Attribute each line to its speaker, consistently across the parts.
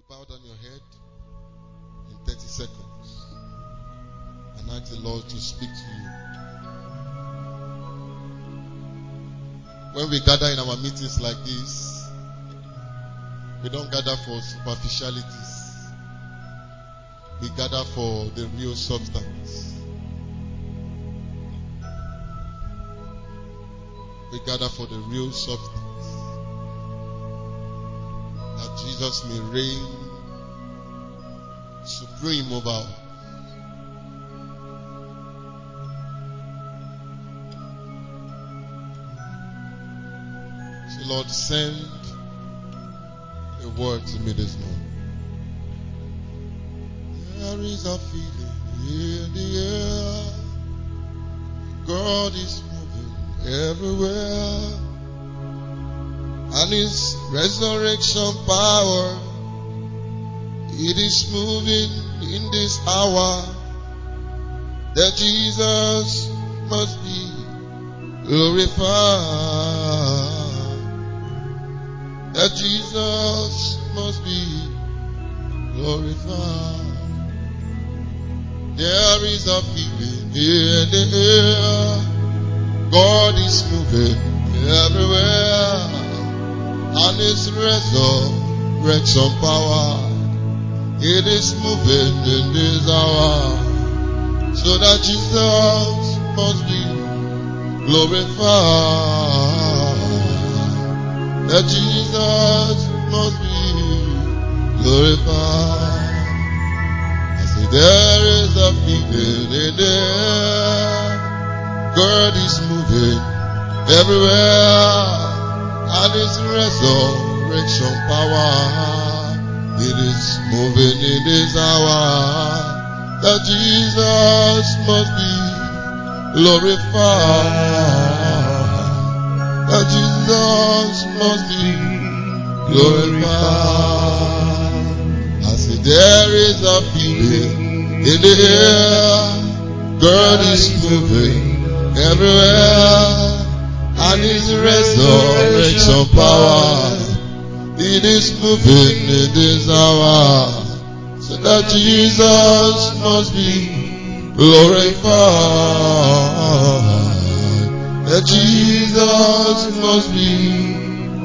Speaker 1: Bow down your head in 30 seconds and ask the Lord to speak to you. When we gather in our meetings like this, we don't gather for superficialities. We gather for the real substance. We gather for the real substance. That Jesus may reign supreme over us. So Lord, send a word to me this morning. There is a feeling in the air. God is moving everywhere. And His resurrection power, it is moving in this hour. That Jesus must be glorified. That Jesus must be glorified. There is a feeling in the air. God is moving everywhere. And His resurrection power, it is moving in this hour. So that Jesus must be glorified. That Jesus must be glorified. I say there is a feeling in the air. God is moving everywhere. And His resurrection power, it is moving in this hour. That Jesus must be glorified. That Jesus must be glorified. I say there is a feeling in the air. God is moving everywhere. And His resurrection power, it is moving in this hour. So that Jesus must be glorified. That Jesus must be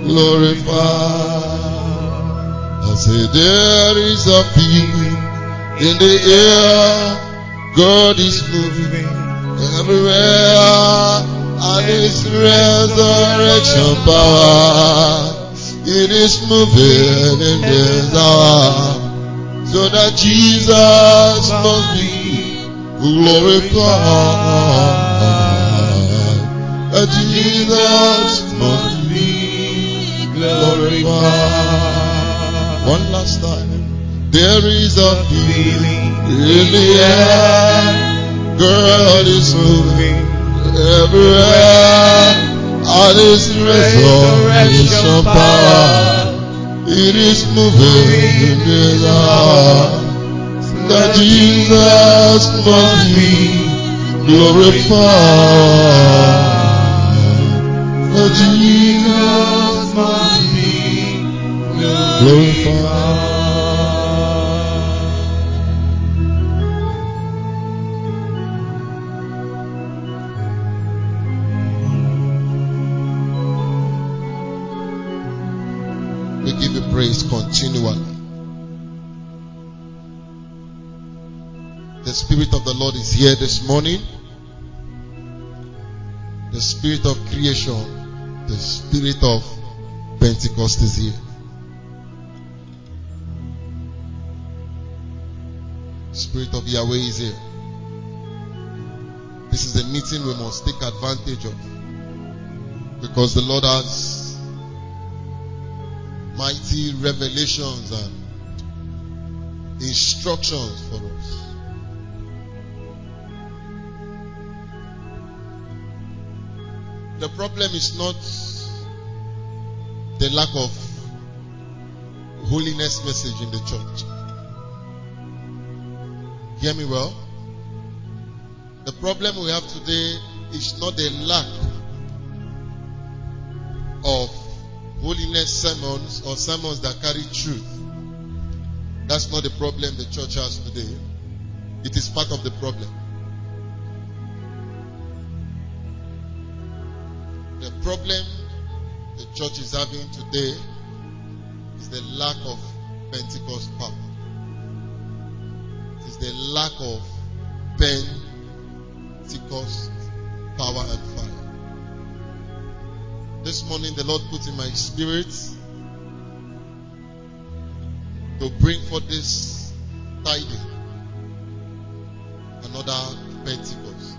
Speaker 1: glorified. I say there is a feeling in the air. God is moving everywhere. And His resurrection power, it is moving in this hour. So that Jesus must be glorified. That Jesus must be glorified. One last time. There is a feeling in the air. God is moving everywhere. And His resurrection power, it is moving in this hour. That Jesus must be glorified. That Jesus must be glorified. We give you praise continually. The Spirit of the Lord is here this morning. The Spirit of creation, the Spirit of Pentecost is here. Spirit of Yahweh is here. This is a meeting we must take advantage of, because the Lord has mighty revelations and instructions for us. The problem is not the lack of holiness message in the church. Hear me well? The problem we have today is not the lack of holiness sermons or sermons that carry truth. That's not the problem the church has today. It is part of the problem. The problem the church is having today is the lack of Pentecost power. It is the lack of Pentecost power and fire. This morning the Lord put in my spirit to bring forth this tiding, another Pentecost.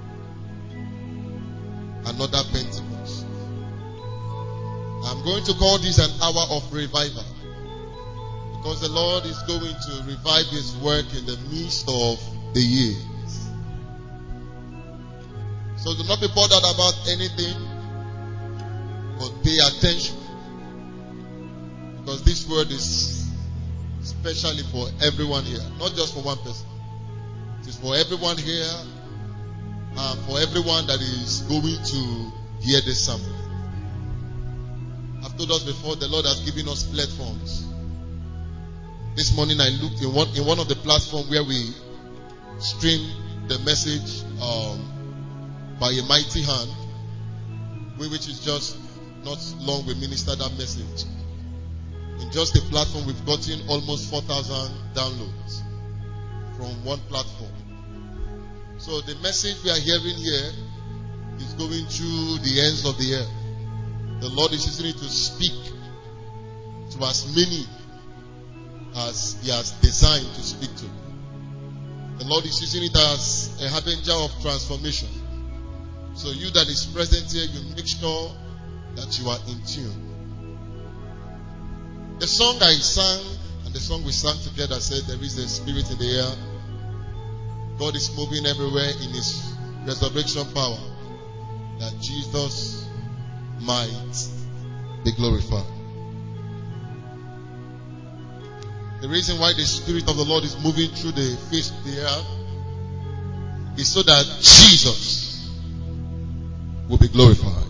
Speaker 1: Another Pentecost. I'm going to call this an hour of revival, because the Lord is going to revive His work in the midst of the years. So do not be bothered about anything, but pay attention, because this word is especially for everyone here, not just for one person. It is for everyone here, and for everyone that is going to hear this sermon. I've told us before, the Lord has given us platforms. This morning I looked in one of the platforms where we stream the message by a mighty hand, which is just not long we minister that message. In just the platform, we've gotten almost 4,000 downloads from one platform. So the message we are hearing here is going through the ends of the earth. The Lord is using it to speak to as many as He has designed to speak to. The Lord is using it as a harbinger of transformation. So you that is present here, you make sure that you are in tune. The song I sang and the song we sang together said, there is a spirit in the air. God is moving everywhere in His resurrection power, that Jesus might be glorified. The reason why the Spirit of the Lord is moving through the face of the earth is so that Jesus will be glorified.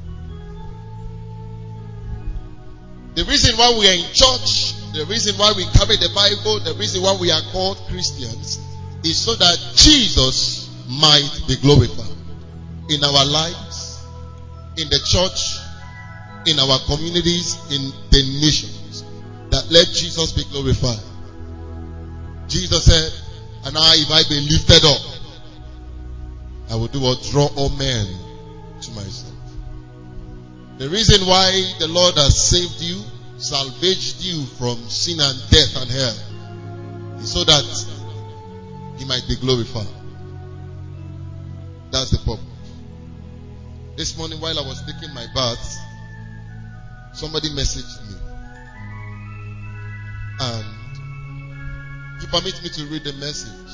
Speaker 1: The reason why we are in church, the reason why we carry the Bible, the reason why we are called Christians is so that Jesus might be glorified in our lives, in the church, in our communities, in the nations. That let Jesus be glorified. Jesus said, and if I be lifted up, I will do what? Draw all men to myself. The reason why the Lord has saved you, salvaged you from sin and death and hell, is so that He might be glorified. That's the purpose. This morning while I was taking my bath, somebody messaged me. And you permit me to read the message,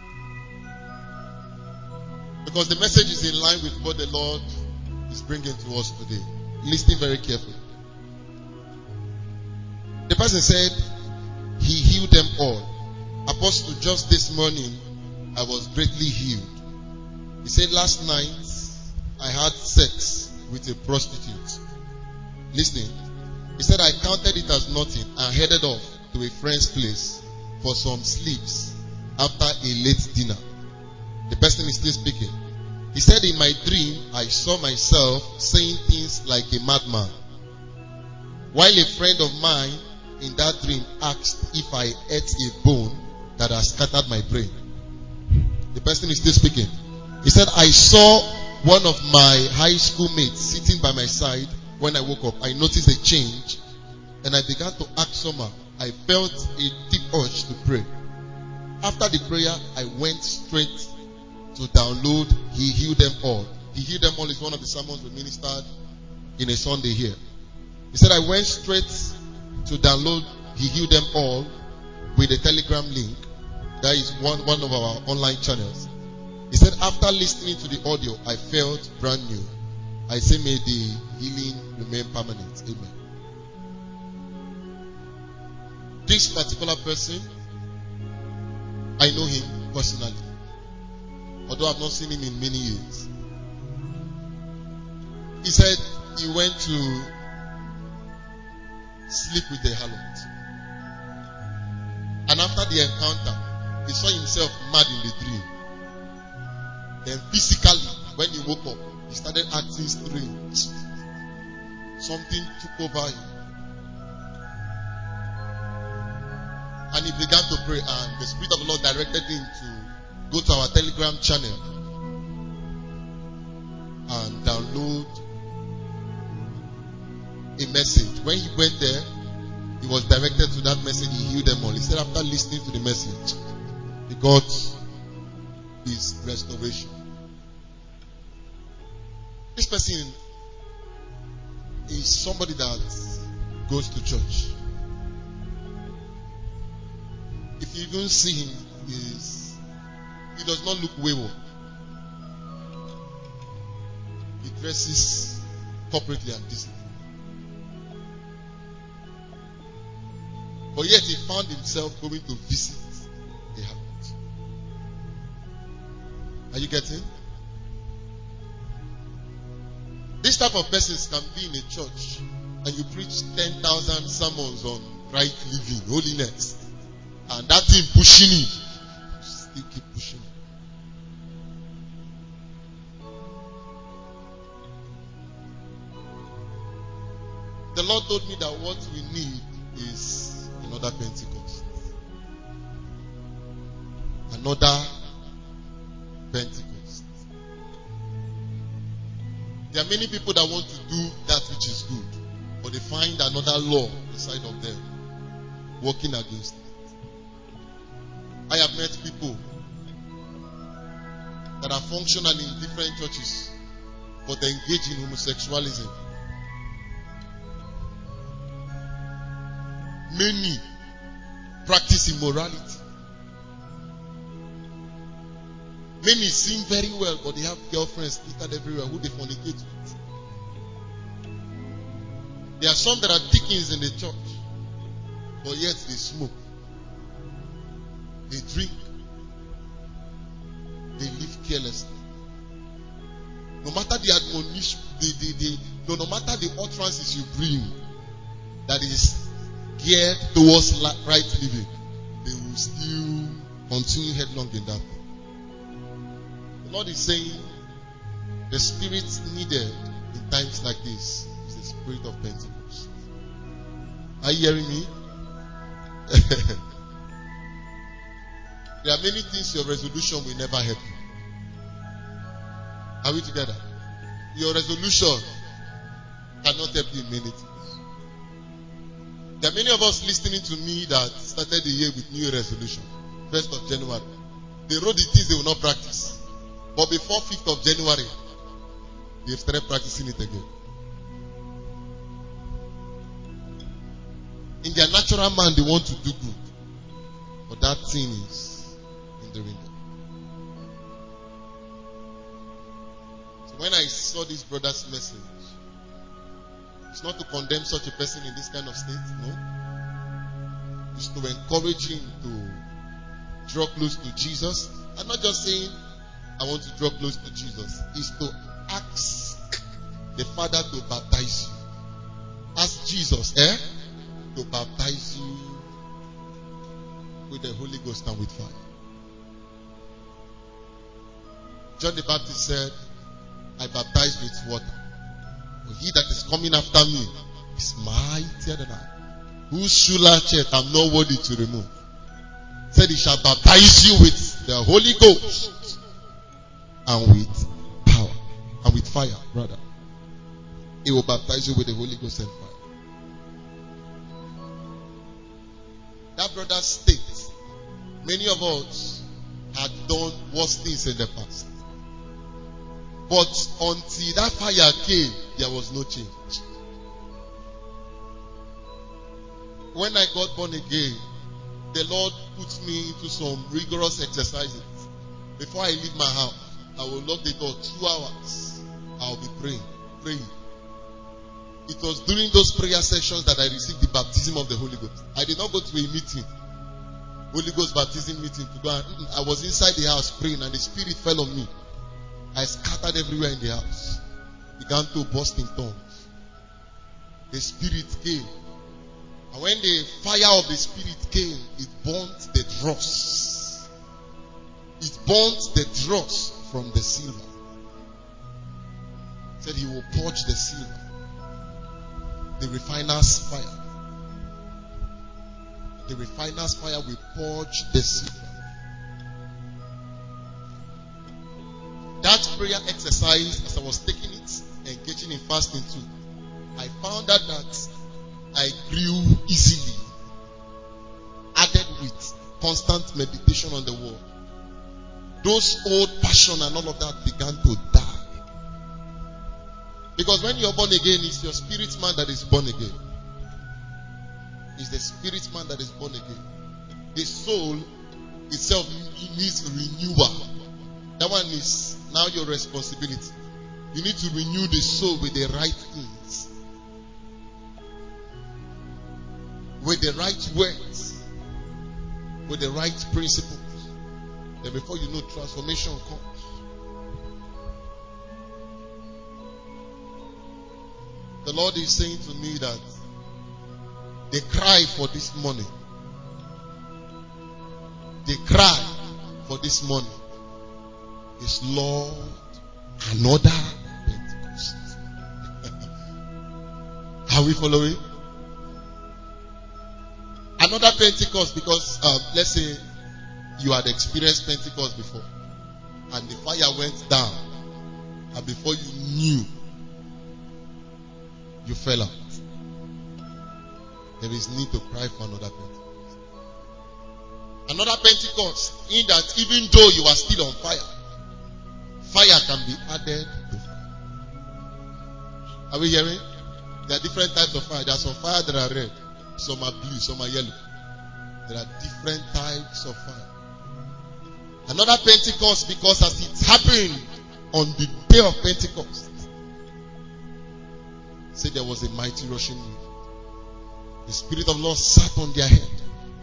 Speaker 1: because the message is in line with what the Lord is bringing to us today. Listen very carefully. The person said, He healed them all. Apostle, just this morning, I was greatly healed. He said, last night, I had sex with a prostitute. Listening. He said, I counted it as nothing and headed off to a friend's place for some sleeps after a late dinner. The person is still speaking. He said, in my dream, I saw myself saying things like a madman. While a friend of mine in that dream asked if I ate a bone that has scattered my brain. The person is still speaking. He said, I saw one of my high school mates sitting by my side when I woke up. I noticed a change and I began to act somehow. I felt a deep urge to pray. After the prayer, I went straight to download He Healed Them All. He Healed Them All is one of the sermons we ministered in a Sunday here. He said, I went straight to download He Healed Them All with a Telegram link. That is one of our online channels. He said, after listening to the audio, I felt brand new. I say, may the healing remain permanent. Amen. This particular person, I know him personally, although I've not seen him in many years. He said he went to sleep with a harlot. And And after the encounter, he saw himself mad in the dream. Then physically, when he woke up, he started acting strange. Something took over him. And he began to pray, and the Spirit of the Lord directed him to go to our Telegram channel and download a message. When he went there, he was directed to that message. He healed them all. He said after listening to the message, he got his restoration. This person is somebody that goes to church. If you even see him, he does not look wayward. He dresses corporately and decently. But yet he found himself going to visit a hermit. Are you getting? This type of persons can be in a church and you preach 10,000 sermons on right living, holiness, and that thing pushing you, still keep pushing you. The Lord told me that what we need is another Pentecost. Another Pentecost. There are many people that want to do that which is good, but they find another law inside of them working against it. I have met people that are functional in different churches, but they engage in homosexualism. Many practice immorality. Many sing very well, but they have girlfriends littered everywhere who they fornicate with. There are some that are deacons in the church, but yet they smoke, they drink, they live carelessly. No matter the admonition, no matter the utterances you bring that is geared towards right living, they will still continue headlong in that. The Lord is saying the spirit needed in times like this is the spirit of Pentecost. Are you hearing me? There are many things your resolution will never help you. Are we together? Your resolution cannot help you in many things. There are many of us listening to me that started the year with new resolution. 1st of January. They wrote the things they will not practice. But before 5th of January, they've started practicing it again. In their natural man, they want to do good. But that thing is in the window. So when I saw this brother's message, it's not to condemn such a person in this kind of state, no. It's to encourage him to draw close to Jesus. I'm not just saying, I want to draw close to Jesus. It's to ask the Father to baptize you. Ask Jesus, to baptize you with the Holy Ghost and with fire. John the Baptist said, I baptize with water. But he that is coming after me is mightier than I, whose shoe latchet I'm not worthy to remove. Said he shall baptize you with the Holy Ghost and with power and with fire, rather. He will baptize you with the Holy Ghost and fire. That brother states, many of us had done worse things in the past. But until that fire came, there was no change. When I got born again, the Lord put me into some rigorous exercises. Before I leave my house, I will lock the door 2 hours. I'll be praying. It was during those prayer sessions that I received the baptism of the Holy Ghost. I did not go to a meeting, Holy Ghost baptism meeting, to go and I was inside the house praying and the Spirit fell on me. I scattered everywhere in the house. Began to burst in tongues. The Spirit came. And when the fire of the Spirit came, it burnt the dross. It burnt the dross from the silver. He said he will purge the silver. The refiner's fire. The refiner's fire will purge the silver. That prayer exercise, as I was taking it, engaging in fasting too, I found out that I grew easily, added with constant meditation on the word. Those old passion and all of that began to die. Because when you're born again, it's your spirit man that is born again. It's the spirit man that is born again. The soul itself needs renewal. That one is now your responsibility. You need to renew the soul with the right things, with the right words, with the right principles. Then before you know, transformation comes. The Lord is saying to me that the cry for this morning, the cry for this morning is, Lord, another Pentecost. Are we following? Another Pentecost, because let's say you had experienced Pentecost before and the fire went down, and before you knew, you fell out. There is need to cry for another Pentecost. Another Pentecost, in that even though you are still on fire, fire can be added to fire. Are we hearing? There are different types of fire. There are some fire that are red, some are blue, some are yellow. There are different types of fire. Another Pentecost, because as it happened on the day of Pentecost, say there was a mighty rushing wind. The Spirit of the Lord sat on their head,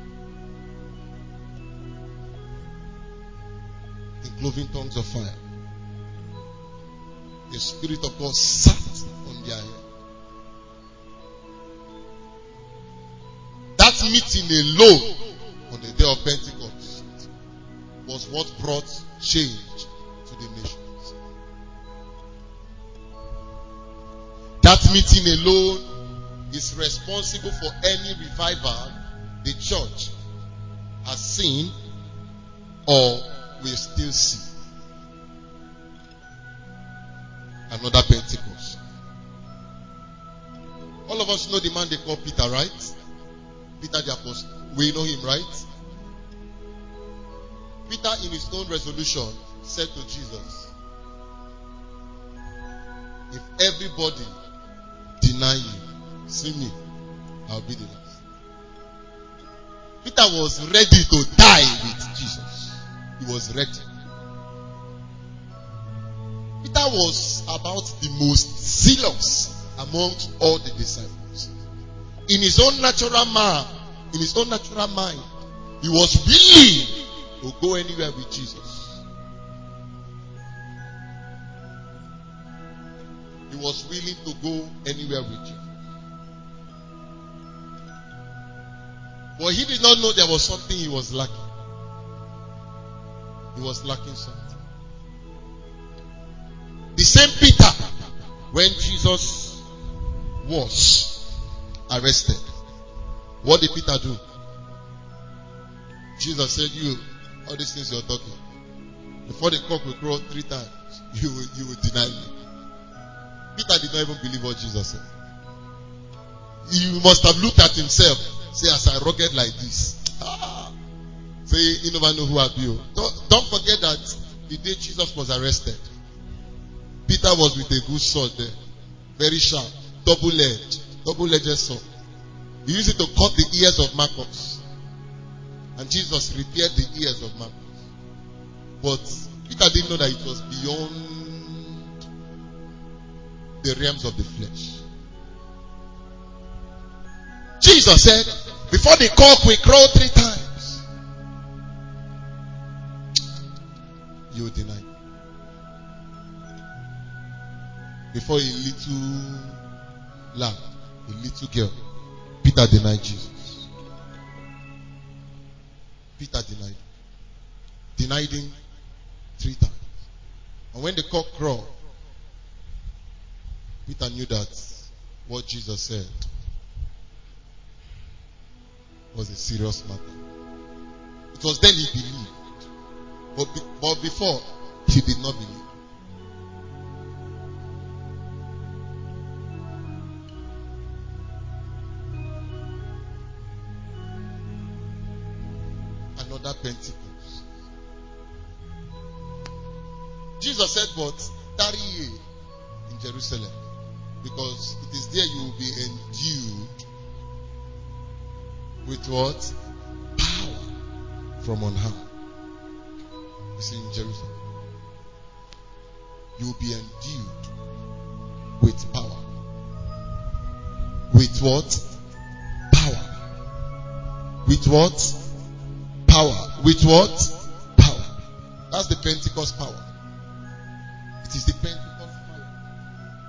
Speaker 1: in cloven tongues of fire. The Spirit of God sat on their head. That meeting alone on the day of Pentecost was what brought change to the nations. That meeting alone is responsible for any revival the church has seen or will still see. Another Pentecost. All of us know the man they call Peter, right? Peter the Apostle. We know him, right? Peter, in his own resolution, said to Jesus, if everybody deny you, see me, I'll be the last. Peter was ready to die with Jesus. He was ready. Peter was about the most zealous amongst all the disciples. In his own natural man, in his own natural mind, he was willing to go anywhere with Jesus. He was willing to go anywhere with Jesus. But he did not know there was something he was lacking. He was lacking something. The same Peter, when Jesus was arrested, what did Peter do? Jesus said, you, all these things you're talking, before the cock will crow 3 times, you will deny me. Peter did not even believe what Jesus said. He must have looked at himself, say, as I rugged like this, say, you never know who I be. Don't forget that the day Jesus was arrested, Peter was with a good sword there, very sharp, double-edged sword. He used it to cut the ears of Marcus, and Jesus repaired the ears of Marcus. But Peter didn't know that it was beyond the realms of the flesh. Jesus said, before the cock will crow 3 times, you will deny. Before a little lad, a little girl, Peter denied Jesus. Peter denied him. Denied him 3 times. And when the cock crowed, Peter knew that what Jesus said was a serious matter. It was then he believed. But before, he did not believe. Another Pentecost. Jesus said, but tarry ye in Jerusalem, because it is there you will be endued with what? Power from on high. It's in Jerusalem. You will be endued with power. With what? Power. With what? Power. With what? Power. That's the Pentecost power. It is the Pentecost power.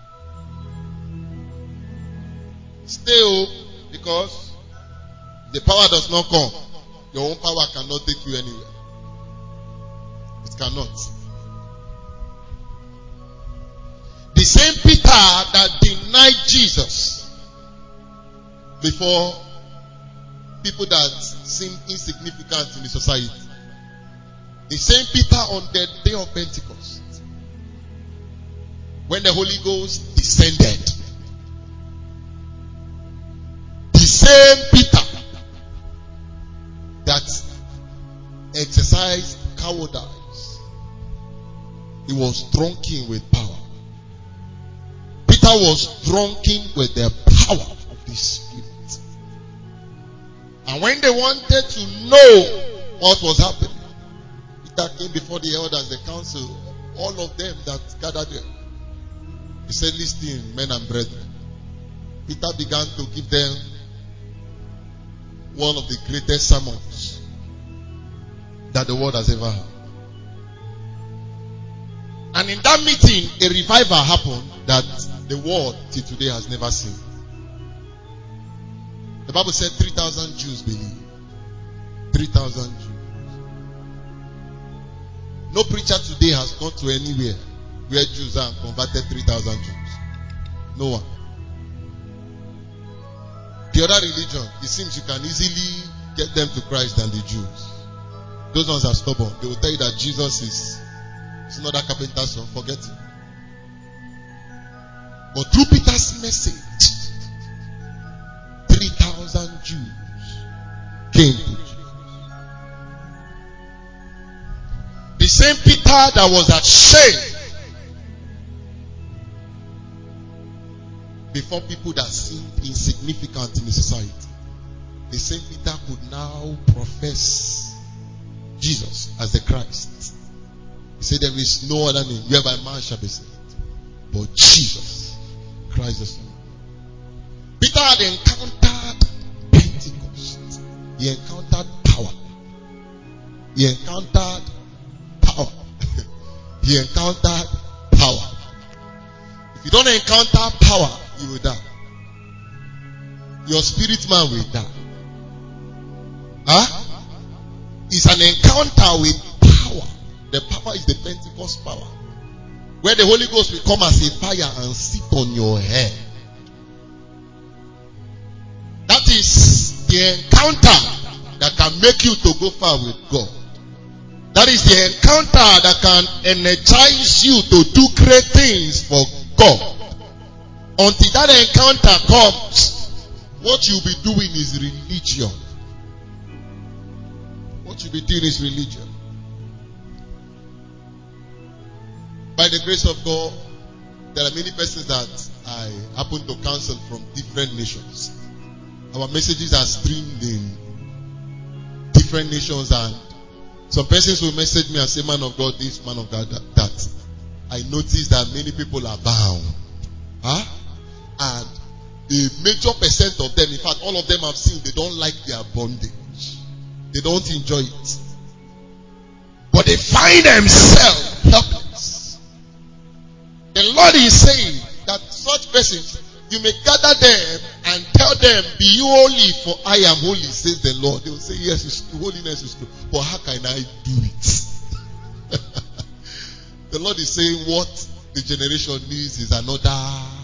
Speaker 1: Stay up, because the power does not come. Your own power cannot take you anywhere. It cannot. The same Peter that denied Jesus before people that seemed insignificant in the society. The same Peter on the day of Pentecost, when the Holy Ghost descended. The same Peter that exercised cowardice. He was drunken with power. Peter was drunken with the power of the Spirit. And when they wanted to know what was happening, Peter came before the elders, the council, all of them that gathered there. He said, listen, men and brethren. Peter began to give them one of the greatest sermons that the world has ever had. And in that meeting, a revival happened that the world till today has never seen. The Bible said 3,000 Jews believed. 3,000 Jews. No preacher today has gone to anywhere where Jews are and converted 3,000 Jews. No one. The other religion, it seems you can easily get them to Christ than the Jews. Those ones are stubborn. They will tell you that Jesus is another carpenter's son. Forget it. But through Peter's message, 3,000 Jews came to Jesus. The same Peter that was ashamed before people that seemed insignificant in the society, the same Peter could now profess Jesus as the Christ. He said, there is no other name whereby man shall be saved but Jesus Christ the Son. Peter had encountered Pentecost. He encountered power. He encountered power. He encountered power. If you don't encounter power, you will die. Your spirit man will die. It's an encounter with power. The power is the Pentecost power, where the Holy Ghost will come as a fire and sit on your head. That is the encounter that can make you to go far with God. That is the encounter that can energize you to do great things for God. Until that encounter comes, what you'll be doing is religion. What you'll be doing is religion. By the grace of God, there are many persons that I happen to counsel from different nations. Our messages are streamed in different nations, and some persons will message me and say, man of God this, man of God that. I notice that many people are bound. And a major percent of them, in fact all of them I've seen, they don't like their bondage. They don't enjoy it. But they find themselves helpless. The Lord is saying that such persons, you may gather them and tell them, be holy for I am holy, says the Lord. They will say, yes, it's true. Holiness is true. But how can I do it? The Lord is saying what the generation needs is another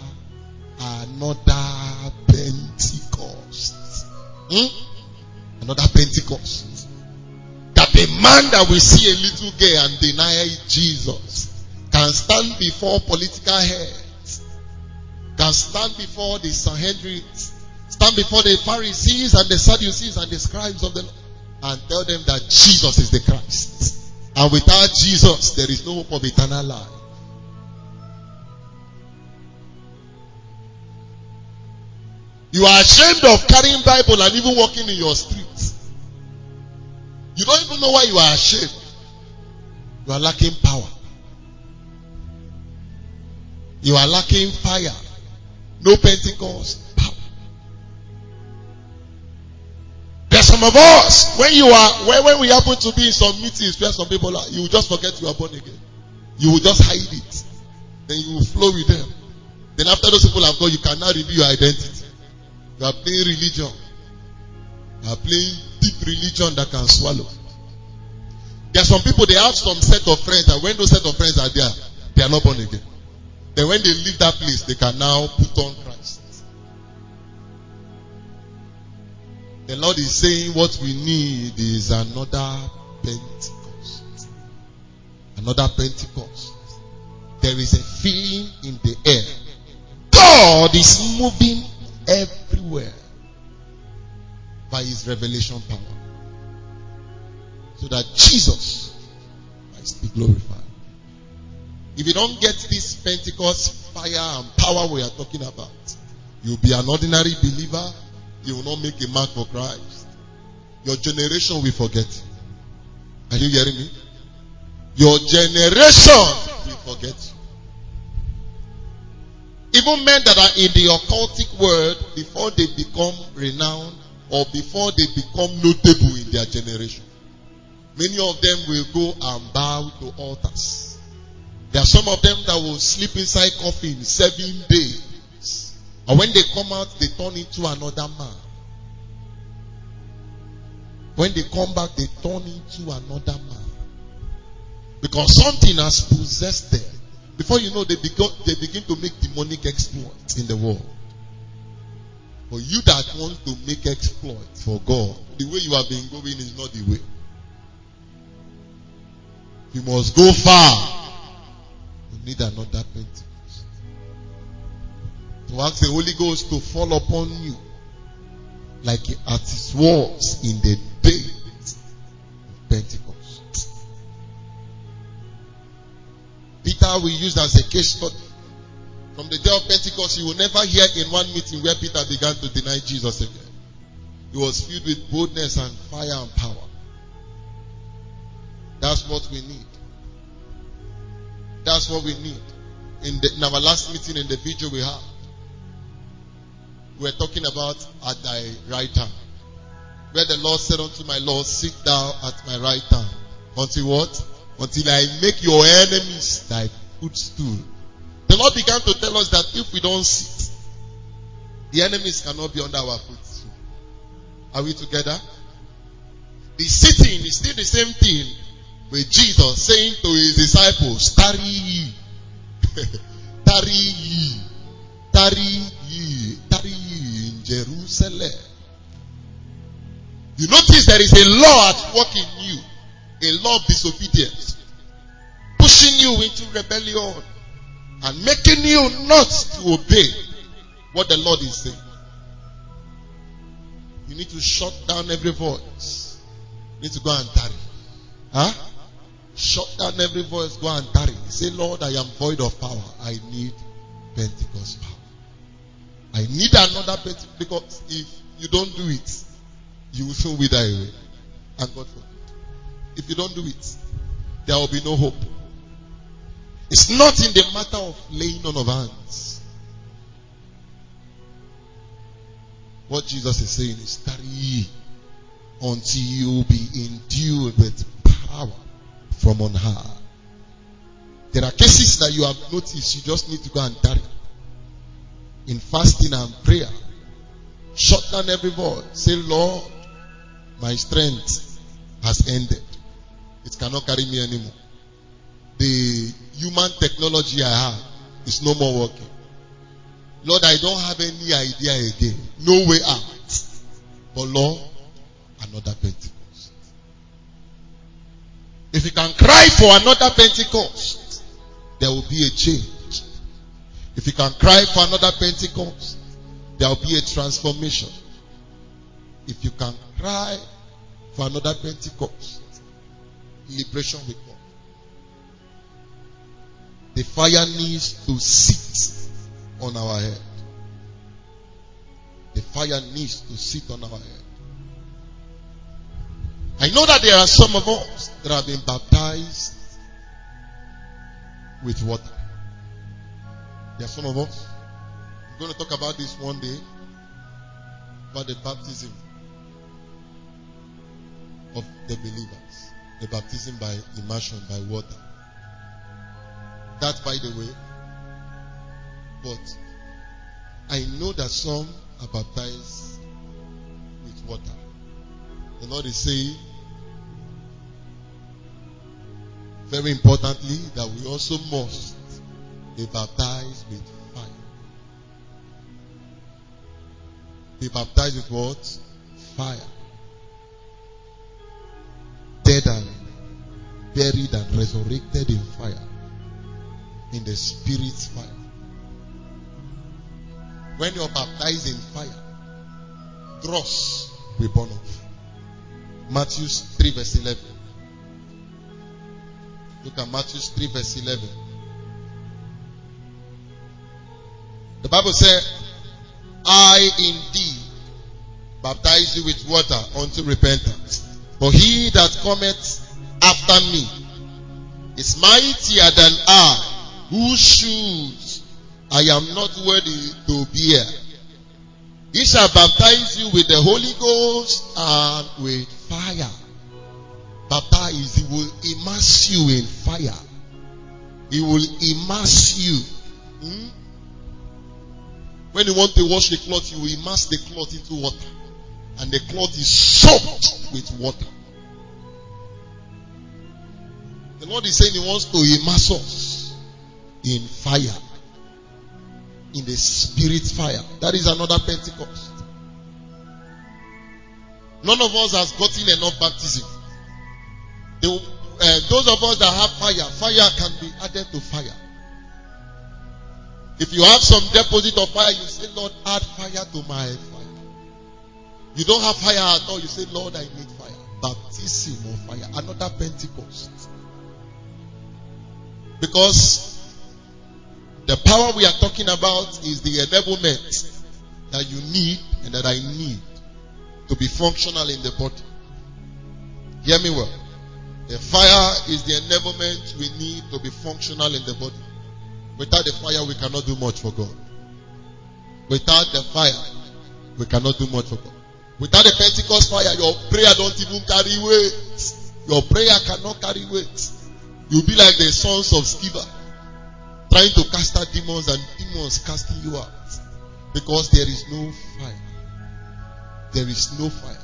Speaker 1: Pentecost. Another Pentecost. That a man that will see a little girl and deny Jesus can stand before political heads, can stand before the Sanhedrin, stand before the Pharisees and the Sadducees and the scribes of the law, and tell them that Jesus is the Christ. And without Jesus, there is no hope of eternal life. You are ashamed of carrying Bible and even walking in your streets. You don't even know why you are ashamed. You are lacking power. You are lacking fire. No Pentecost power. There's some of us, when we happen to be in some meetings where some people are, you will just forget you are born again. You will just hide it. Then you will flow with them. Then after those people have gone, you can now reveal your identity. You are playing religion. You are playing deep religion that can swallow. There are some people, they have some set of friends, and when those set of friends are there, they are not born again. Then when they leave that place, they can now put on Christ. The Lord is saying what we need is another Pentecost. Another Pentecost. There is a feeling in the air. God is moving everywhere by His revelation power, so that Jesus might be glorified. If you don't get this Pentecost fire and power we are talking about, you'll be an ordinary believer. You will not make a mark for Christ. Your generation will forget. Are you hearing me? Your generation will forget. Even men that are in the occultic world, before they become renowned or before they become notable in their generation, many of them will go and bow to altars. There are some of them that will sleep inside coffins 7 days. And when they come out, they turn into another man. When they come back, they turn into another man. Because something has possessed them. Before you know, they begin to make demonic exploits in the world. For you that want to make exploits for God, the way you have been going is not the way. You must go far. You need another Pentecost. To ask the Holy Ghost to fall upon you like at it was in the day of Pentecost. Peter we use as a case study. From the day of Pentecost, you will never hear in one meeting where Peter began to deny Jesus again. He was filled with boldness and fire and power. That's what we need. That's what we need. In our last meeting, in the video we had, we were talking about at thy right hand. Where the Lord said unto my Lord, sit thou at my right hand. Until what? Until I make your enemies thy footstool. The Lord began to tell us that if we don't sit, the enemies cannot be under our footstool. Are we together? The sitting is still the same thing with Jesus saying to his disciples, tarry ye. Tarry ye. Tarry ye. Tarry ye in Jerusalem. You notice there is a law at work in you. A law of disobedience. Pushing you into rebellion. And making you not to obey what the Lord is saying. You need to shut down every voice. You need to go and tarry. Huh? Shut down every voice, go and tarry. Say, Lord, I am void of power. I need Pentecost power. I need another Pentecost, because if you don't do it, you will soon wither away. And God forbid. If you don't do it, there will be no hope. It's not in the matter of laying on of hands. What Jesus is saying is, tarry ye until you be endued with power from on high. There are cases that you have noticed, you just need to go and tarry. In fasting and prayer, Shut down every voice. Say, Lord, my strength has ended. It cannot carry me anymore. The human technology I have is no more working. Lord, I don't have any idea again. No way out. But Lord, another Pentecost. If you can cry for another Pentecost, there will be a change. If you can cry for another Pentecost, there will be a transformation. If you can cry for another Pentecost, liberation will come. The fire needs to sit on our head. The fire needs to sit on our head. I know that there are some of us that have been baptized with water. There are some of us. I'm going to talk about this one day, about the baptism of the believers. The baptism by immersion, by water. That, by the way, but I know that some are baptized with water. The Lord is saying, very importantly, that we also must be baptized with fire. Be baptized with what? Fire. Dead and buried and resurrected in fire. In the Spirit's fire. When you are baptized in fire, dross will burn off. Matthew 3 verse 11. Look at Matthew 3 verse 11. The Bible said, I indeed baptize you with water unto repentance. But he that cometh after me is mightier than I, whose shoes I am not worthy to bear. He shall baptize you with the Holy Ghost and with fire. Baptize, he will immerse you in fire. He will immerse you. When you want to wash the cloth, you will immerse the cloth into water. And the cloth is soaked with water. The Lord is saying he wants to immerse us in fire. In the Spirit fire. That is another Pentecost. None of us has gotten enough baptism. Those of us that have fire, fire can be added to fire. If you have some deposit of fire, you say, Lord, add fire to my fire. You don't have fire at all, you say, Lord, I need fire. Baptism of fire. Another Pentecost. Because the power we are talking about is the enablement that you need and that I need to be functional in the body. Hear me well. The fire is the enablement we need to be functional in the body. Without the fire, we cannot do much for God. Without the fire, we cannot do much for God. Without the Pentecost fire, your prayer don't even carry weight. Your prayer cannot carry weight. You'll be like the sons of Sceva, trying to cast out demons and demons casting you out. Because there is no fire. There is no fire.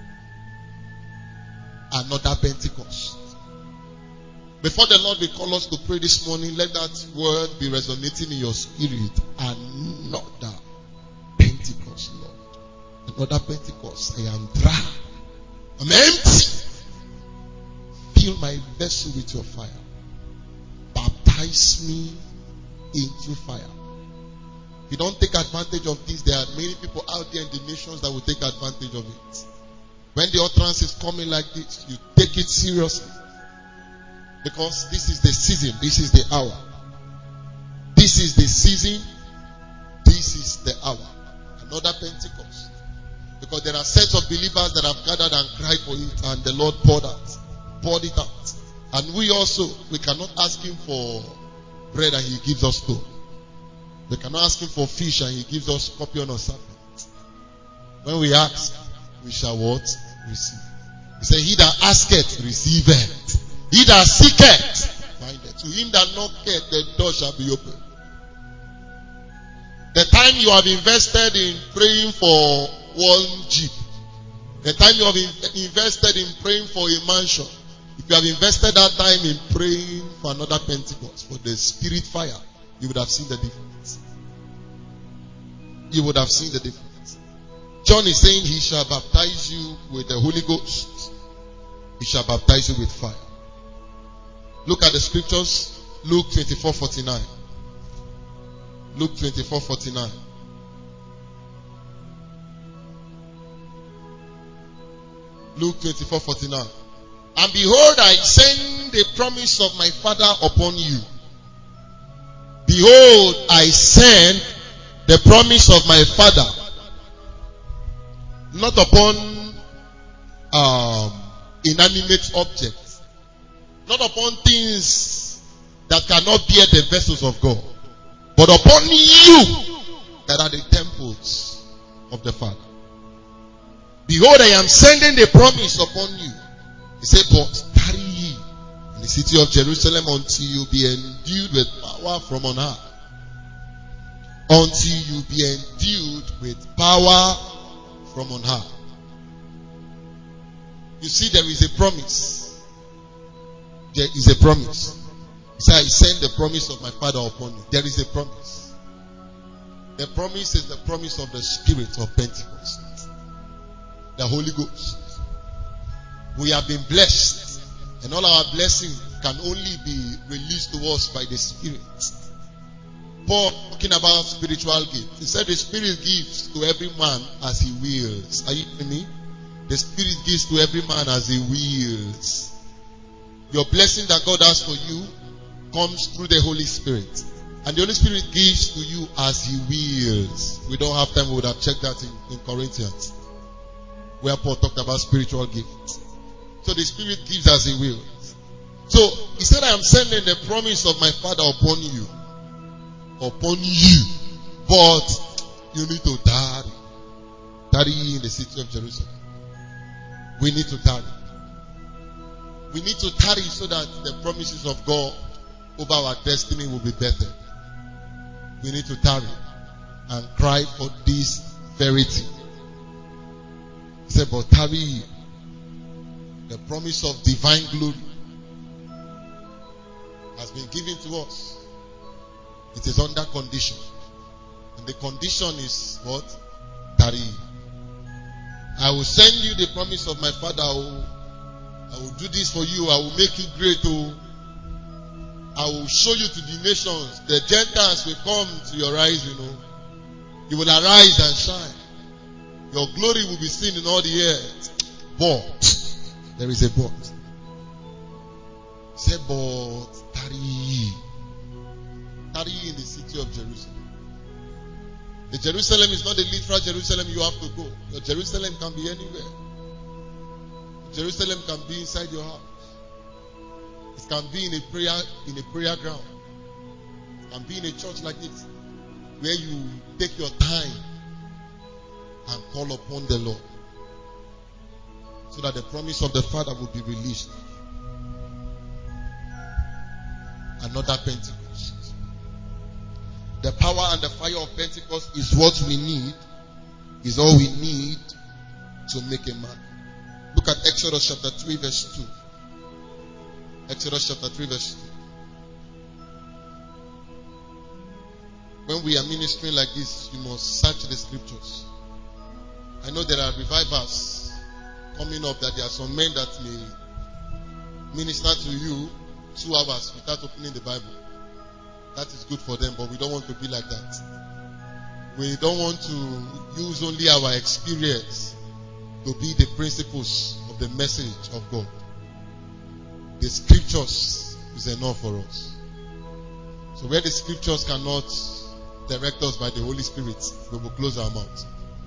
Speaker 1: Another Pentecost. Before the Lord will call us to pray this morning, let that word be resonating in your spirit. Another Pentecost, Lord. Another Pentecost. I am dry. I'm empty. Fill my vessel with your fire. Baptize me into fire. If you don't take advantage of this, there are many people out there in the nations that will take advantage of it. When the utterance is coming like this, you take it seriously. Because this is the season. This is the hour. This is the season. This is the hour. Another Pentecost. Because there are sets of believers that have gathered and cried for it, and the Lord poured it out. And we also, we cannot ask him for bread and he gives us stone. We cannot ask him for fish and he gives us scorpion or serpent. When we ask, we shall what? Receive. He said, he that asketh, receiveth. He that seeketh, findeth. To him that knocketh, the door shall be opened. The time you have invested in praying for one jeep. The time you have invested in praying for a mansion, if you have invested that time in praying for another Pentecost, for the spirit fire, you would have seen the difference. You would have seen the difference. John is saying he shall baptize you with the Holy Ghost. He shall baptize you with fire. Look at the scriptures. Luke 24:49. Luke 24:49. Luke 24:49. And behold, I send the promise of my Father upon you. Behold, I send the promise of my Father, not upon inanimate objects, not upon things that cannot bear the vessels of God, but upon you that are the temples of the Father. Behold, I am sending the promise upon you. He said, but tarry ye in the city of Jerusalem until you be endued with power from on high. Until you be endued with power from on high. You see, there is a promise. There is a promise. He said, I send the promise of my Father upon you. There is a promise. The promise is the promise of the Spirit of Pentecost. The Holy Ghost. We have been blessed, and all our blessings can only be released to us by the Spirit. Paul talking about spiritual gifts. He said the Spirit gives to every man as he wills. Are you hearing me? The Spirit gives to every man as he wills. Your blessing that God has for you comes through the Holy Spirit. And the Holy Spirit gives to you as he wills. We don't have time, we would have checked that in Corinthians, where Paul talked about spiritual gifts. So the Spirit gives as he wills. So he said, I am sending the promise of my Father upon you. Upon you. But you need to tarry. Tarry in the city of Jerusalem. We need to tarry. We need to tarry so that the promises of God over our destiny will be better. We need to tarry and cry for this verity. He said, but tarry. The promise of divine glory has been given to us. It is under condition. And the condition is what? Tarry. I will send you the promise of my Father. I will do this for you. I will make you great. I will show you to the nations. The Gentiles will come to your eyes, You will arise and shine. Your glory will be seen in all the earth. But there is a but. Say, but tarry. Tarry in the city of Jerusalem. The Jerusalem is not the literal Jerusalem you have to go. Your Jerusalem can be anywhere. Jerusalem can be inside your house. It can be in a prayer ground. It can be in a church like this, where you take your time and call upon the Lord, so that the promise of the Father will be released. Another Pentecost. The power and the fire of Pentecost is what we need, is all we need to make a man. Look at Exodus chapter 3 verse 2. Exodus chapter 3 verse 2. When we are ministering like this, you must search the scriptures. I know there are revivers coming up, that there are some men that may minister to you 2 hours without opening the Bible. That is good for them, but we don't want to be like that. We don't want to use only our experience to be the principles of the message of God. The scriptures is enough for us. So where the scriptures cannot direct us by the Holy Spirit, we will close our mouth.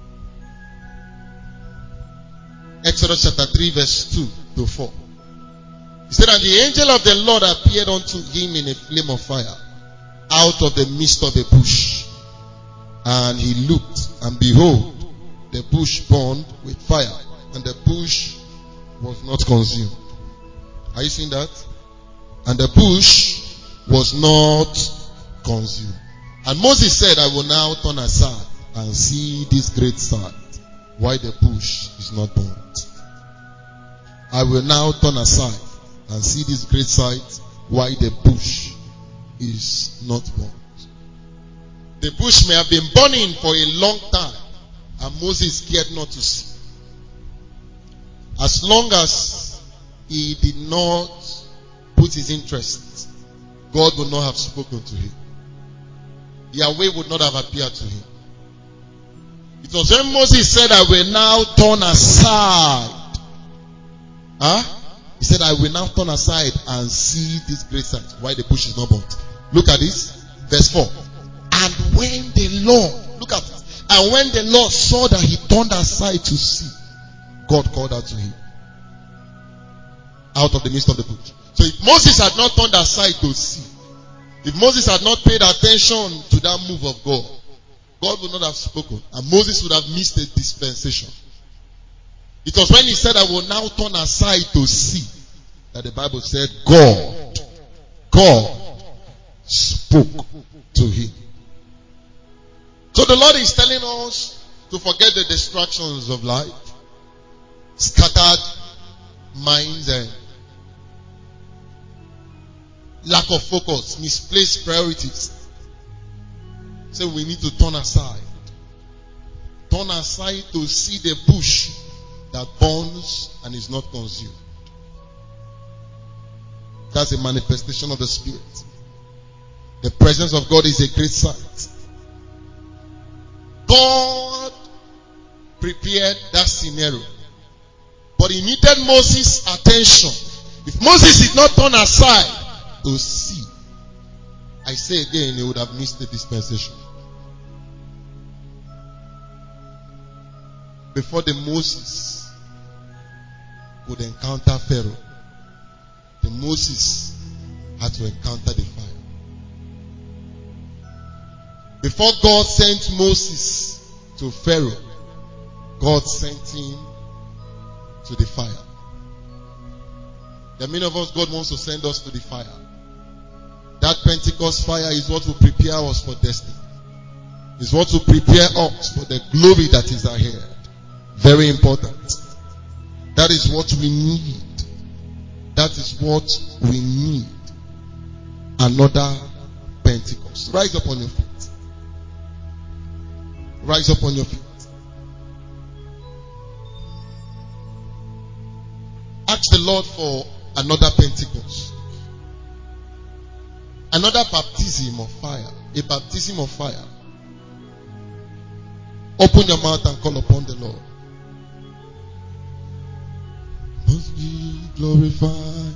Speaker 1: Exodus chapter 3 verse 2 to 4. He said, and the angel of the Lord appeared unto him in a flame of fire out of the midst of a bush. And he looked, and behold, the bush burned with fire, and the bush was not consumed. Are you seeing that? And the bush was not consumed. And Moses said, I will now turn aside and see this great sight, why the bush is not burnt. I will now turn aside and see this great sight, why the bush is not burnt. The bush may have been burning for a long time, and Moses cared not to see. As long as he did not put his interest, God would not have spoken to him. Yahweh would not have appeared to him. It was when Moses said, I will now turn aside. He said, I will now turn aside and see this great sight, why the bush is not burnt. Look at this. Verse 4. And when the Lord, look at it. And when the Lord saw that he turned aside to see, God called out to him out of the midst of the bush. So if Moses had not turned aside to see, if Moses had not paid attention to that move of God, God would not have spoken, and Moses would have missed a dispensation. It was when he said, I will now turn aside to see, that the Bible said God spoke to him. So the Lord is telling us to forget the distractions of life, scattered minds and lack of focus, misplaced priorities. So we need to turn aside. Turn aside to see the bush that burns and is not consumed. That's a manifestation of the Spirit. The presence of God is a great sight. God prepared that scenario, but he needed Moses' attention. If Moses did not turn aside to see, I say again, he would have missed the dispensation. Before the Moses could encounter Pharaoh, the Moses had to encounter the fire. Before God sent Moses to Pharaoh, God sent him to the fire. There are many of us, God wants to send us to the fire. That Pentecost fire is what will prepare us for destiny. It's what will prepare us for the glory that is ahead. Very important. That is what we need. That is what we need. Another Pentecost. Rise up on your feet. Rise up on your feet. Ask the Lord for another Pentecost. Another baptism of fire. A baptism of fire. Open your mouth and call upon the Lord. Must be glorified.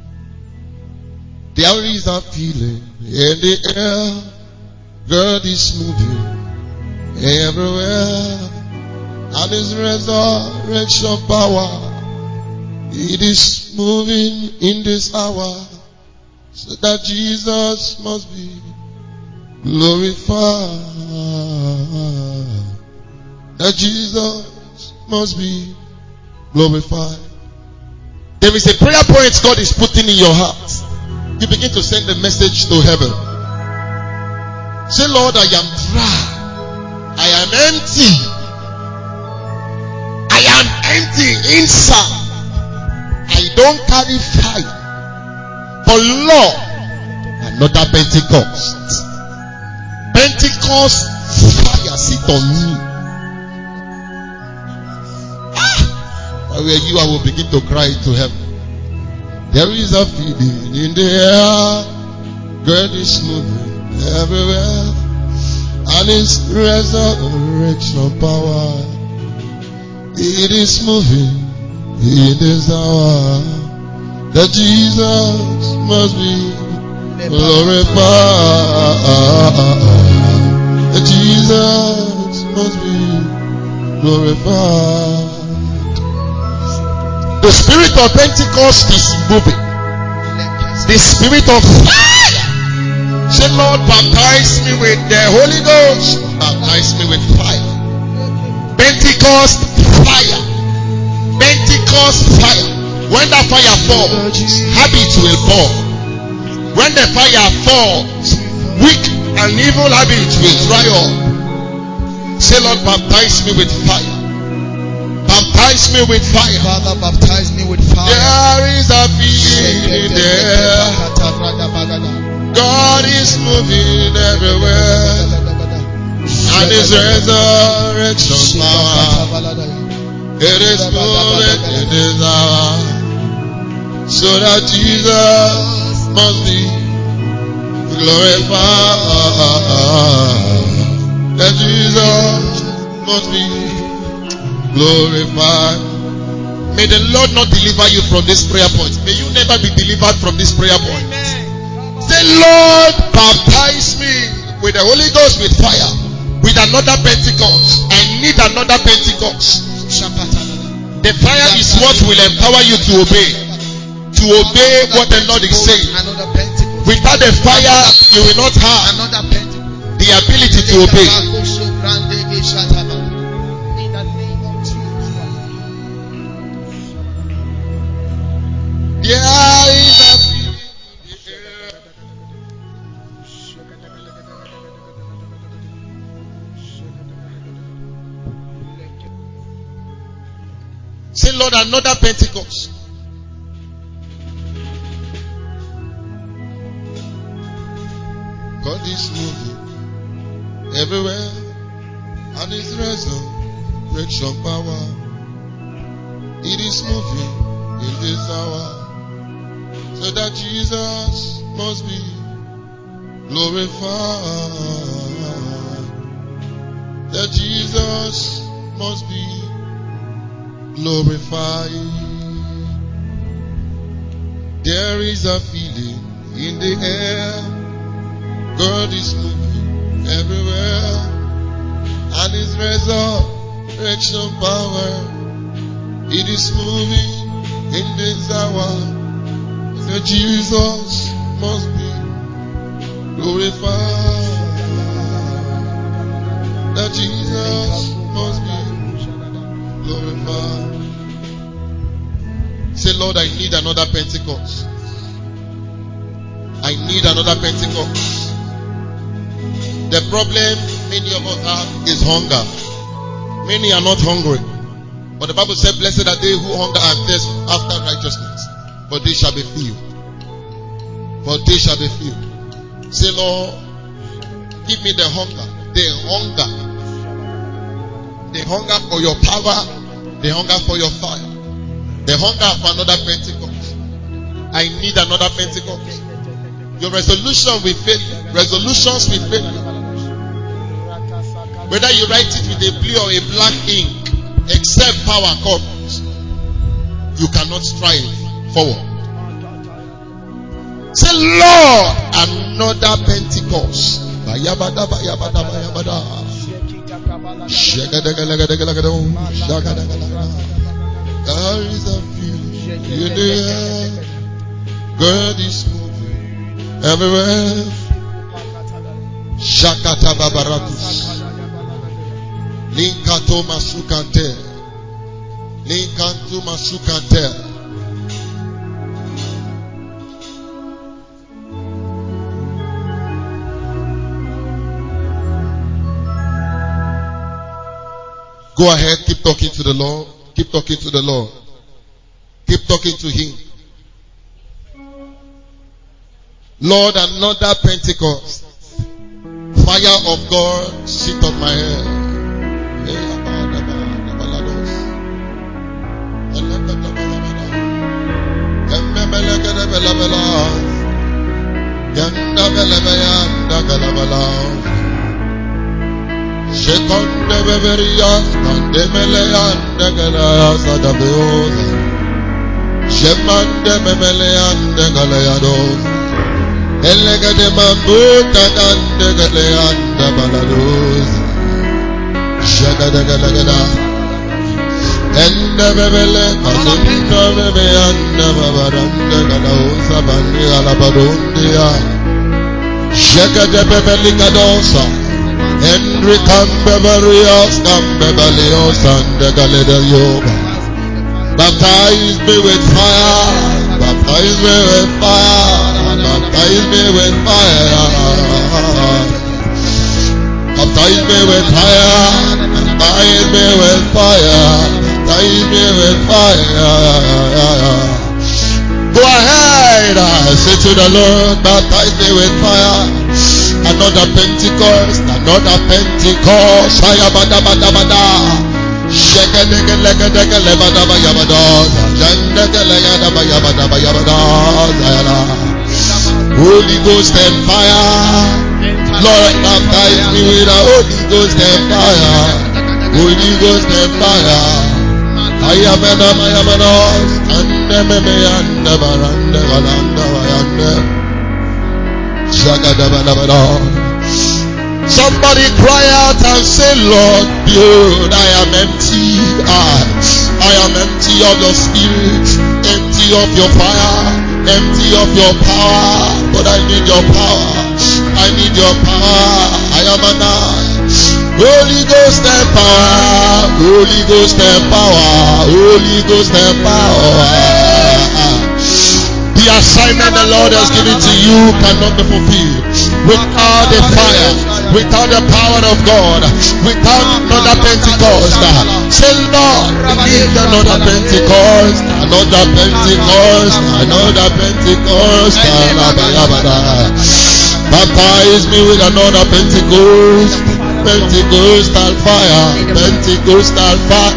Speaker 1: There is a feeling in the air. God is moving everywhere. And His resurrection power, it is moving in this hour. So that Jesus must be glorified. That Jesus must be glorified. There is a prayer point God is putting in your heart. You begin to send a message to heaven. Say, Lord, I am dry. I am empty. I am empty inside. I don't carry fire. But Lord, another Pentecost. Pentecost fire sit on me. Where you, I will begin to cry to heaven. There is a feeling in the air. God is moving everywhere. And His resurrection power, it is moving in this hour. That Jesus must be glorified. That Jesus must be glorified. The spirit of Pentecost is moving. The spirit of fire. Say, Lord, baptize me with the Holy Ghost. Baptize me with fire. Pentecost fire. Pentecost fire. When that fire falls, habits will fall. When the fire falls, weak and evil habits will dry up. Say, Lord, baptize me with fire. baptize me with fire.
Speaker 2: Father, baptize me with fire.
Speaker 1: There is a feeling in there. God is moving everywhere. And His resurrection power, it is moving in this hour. So that Jesus must be glorified. That Jesus must be glorified. May the Lord not deliver you from this prayer point. May you never be delivered from this prayer point. Say, Lord, baptize me with the Holy Ghost with fire, with another Pentecost. I need another Pentecost. The fire is what will empower you to obey. To obey what the Lord is saying. Without the fire, you will not have the ability to obey. There is a say, Lord, another Pentecost. God is moving everywhere, and His resurrection power, it is moving in this hour, so that Jesus must be glorified. That Jesus must be glorified. There is a feeling in the air. God is moving everywhere, and His resurrection power, it is moving in this hour. So Jesus must be glorified. That Jesus must be glorified. Say, Lord, I need another Pentecost. I need another Pentecost. The problem many of us have is hunger. Many are not hungry. But the Bible said, blessed are they who hunger and thirst after righteousness, for they shall be filled. For they shall be filled. Say, Lord, give me the hunger. The hunger. The hunger for your power. The hunger for your fire. The hunger for another Pentecost. I need another Pentecost. Your resolution will fail you. Resolutions will fail you. Whether you write it with a blue or a black ink, except power comes, you cannot strive forward. Say, Lord, another Pentecost. There is a feeling in the air. God is moving everywhere. Shakata babaratus. Linkato masukante. Linkantu masukante. Go ahead, keep talking to the Lord. Keep talking to the Lord. Keep talking to Him. Lord, another Pentecost. Fire of God, sit on my head. Shekonde beberia, kandemeleya, ndegeleya, sadabeoza. Shemande memeleya, ndegeleya doza. Elegede mambuta, ndegeleya, ndebaladoza. Shagadegelegeda. Ende bebele, kazinda bebeya, ndebabarande, galaoza, bandi galabadondia. Shagade bebeli kadosa. Henry Cambebarios, Cambebalios, and the Galeda Yoba. Baptize me with fire, baptize me with fire, baptize me with fire, baptize me with fire, baptize me with fire, baptize me with fire. Go ahead, say to the Lord, baptize me with fire. Another Pentecost, another Pentecost. Fire, bada bada bada. Shake it, lega lega lega lebada bayabada. Jandega lega bayabada bayabada. Holy Ghost and fire. Lord, baptize me with the Holy Ghost and fire. Holy Ghost and fire. Ayamena mayamanos, ande meme ande barande galanda bayande. Shagada balabada. Somebody cry out and say, Lord, behold, I am empty. I am empty of your spirit, empty of your fire, empty of your power. But I need your power. I need your power. I am an Holy Ghost and power, Holy Ghost and power, Holy Ghost and power. The assignment the Lord has given to you cannot be fulfilled without the fire, without the power of God, without another Pentecost. Say, Lord, we need another Pentecost, another Pentecost, another Pentecost. Baptize me with another Pentecost. Pentecostal fire, Pentecostal fire,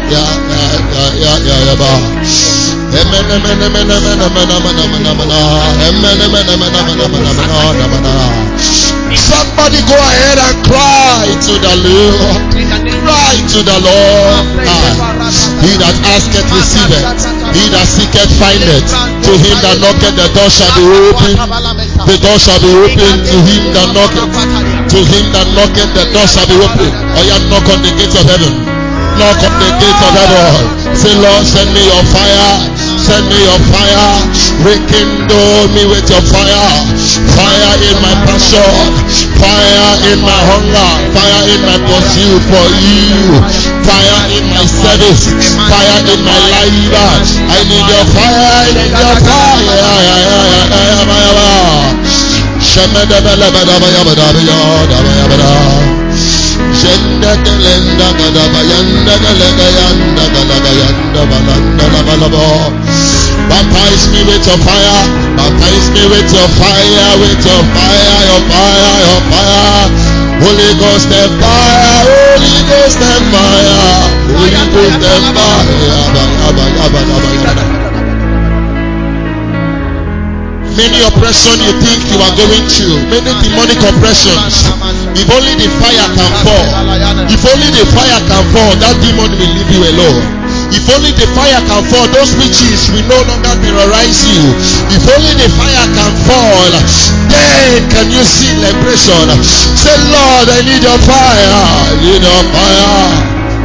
Speaker 1: Somebody go ahead and cry to the Lord. Cry to the Lord. He that asketh receiveth. He that seeketh findeth. To him that knocketh the door shall be opened. The door shall be opened to him that knocketh. To him that knocketh the door shall be opened. Or you knock on the gates of heaven. Knock on the gates of heaven. Say, Lord, send me your fire. Send me your fire. Rekindle me with your fire. Fire in my passion. Fire in my hunger. Fire in my pursuit for you. Fire in my service. Fire in my life. I need your fire. I need your fire. Baptize me with your fire. Baptize me with your fire. With your fire. Your fire. Your fire. Holy Ghost and fire. Holy Ghost and fire. Holy Ghost and fire. Many oppression you think you are going through, many demonic oppressions. If only the fire can fall, if only the fire can fall, that demon will leave you alone. If only the fire can fall, those witches will no longer terrorize you. If only the fire can fall, then can you see liberation. Say, Lord, I need your fire. I need your fire.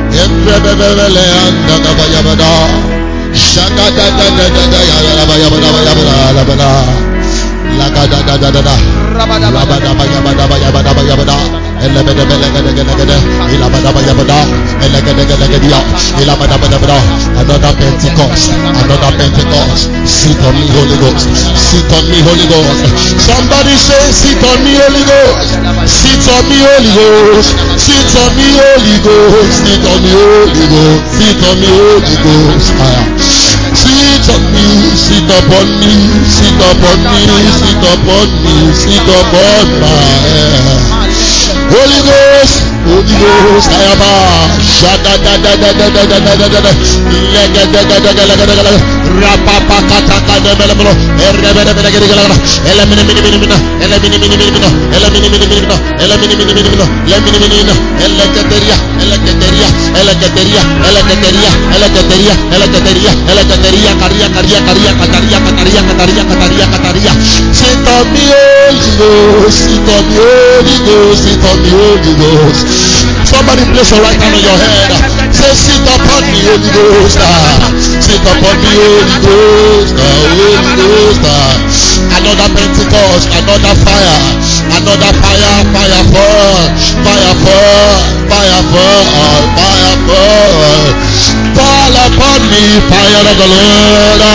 Speaker 1: Another Pentecost, another Pentecost. Sit on me, Holy Ghost. Sit on me, Holy Ghost. Somebody say, sit on me, Holy Ghost. Sit on me, Holy Ghost. Sit on me, Holy Ghost. Sit on me, Holy Ghost. Sit on me, Holy Ghost. Sit on me, sit upon me, sit upon me, sit upon me, sit upon my head. Holy Ghost, Holy Ghost, I am a shada da da da da da da da da da da lega da da da da da da da rapa pa kata kata melebro errebe de lega lega ela mini mini mini mini ela mini mini mini mini ela mini mini mini mini ela mini mini mini mini ela mini mini mini ela keteria ela keteria ela keteria ela keteria ela keteria ela keteria ela keteria karia karia karia kataria kataria kataria kataria kataria sit on me Holy Ghost, sit on me Holy Ghost, sit on me Holy Ghost. Somebody place your right hand on your head. Say, sit upon me Holy Ghost. Sit upon me Holy Ghost. Holy Ghost. Another Pentecost, another fire, another fire, fire fall, fire fall, fire fall, fire fall. Fall upon me, fire of the Lord.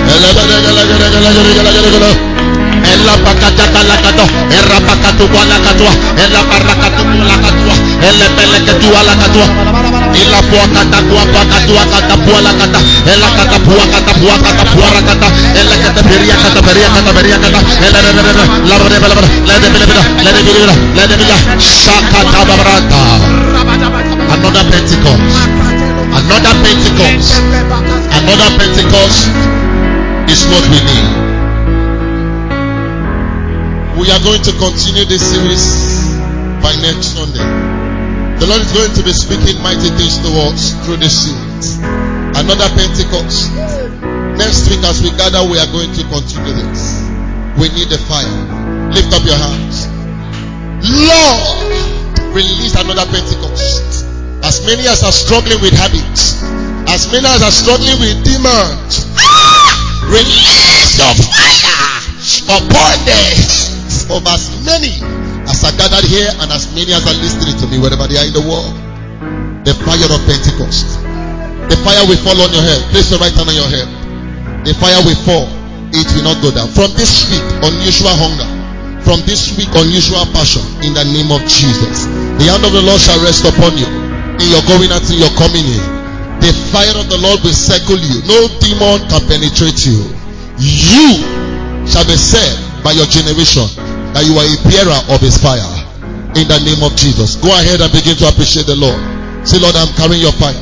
Speaker 1: Ella pakata kalakato, erra pakatu kalakato, katua, ela barakatu la katua, ele belekatua la katua. Ila puakata kuapakatua katapua la kata, ela katapua katapua katapua rakata, ela kataperia kataperia kataperia kata, ela la Shakata babrata. Another Pentecost. Another Pentecost. Another Pentecost is what we need. We are going to continue this series by next Sunday. The Lord is going to be speaking mighty things to us through this series. Another Pentecost. Next week as we gather, we are going to continue this. We need the fire. Lift up your hands. Lord, release another Pentecost. As many as are struggling with habits, as many as are struggling with demons, release your fire upon them. Of as many as are gathered here and as many as are listening to me wherever they are in the world, the fire of Pentecost. The fire will fall on your head. Place your right hand on your head. The fire will fall. It will not go down. From this week, unusual hunger. From this week, unusual passion. In the name of Jesus. The hand of the Lord shall rest upon you. In your going out and your coming in. The fire of the Lord will circle you. No demon can penetrate you. You shall be said by your generation that you are a bearer of his fire. In the name of Jesus. Go ahead and begin to appreciate the Lord. Say, Lord, I'm carrying your fire.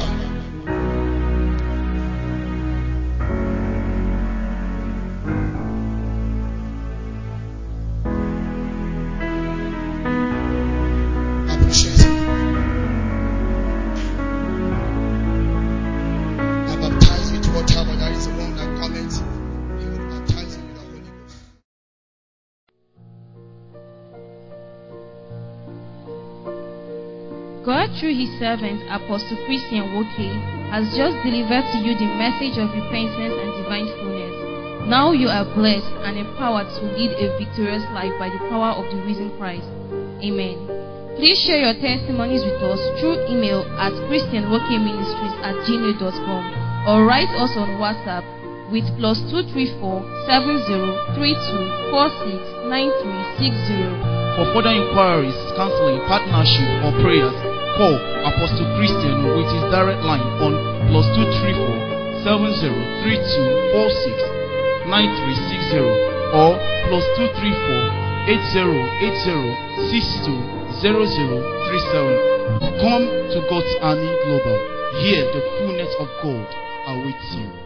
Speaker 3: God, through his servant, Apostle Christian Woke, has just delivered to you the message of repentance and divine fullness. Now you are blessed and empowered to lead a victorious life by the power of the risen Christ. Amen. Please share your testimonies with us through email at christianwokeministries@gmail.com or write us on WhatsApp with +234 7032 46 9360.
Speaker 4: For further inquiries, counseling, partnership, or prayers, call Apostle Christian with his direct line on +234 7032 46 9360 or +234 8080 620037. Come to God's Army Global. Here the fullness of God awaits you.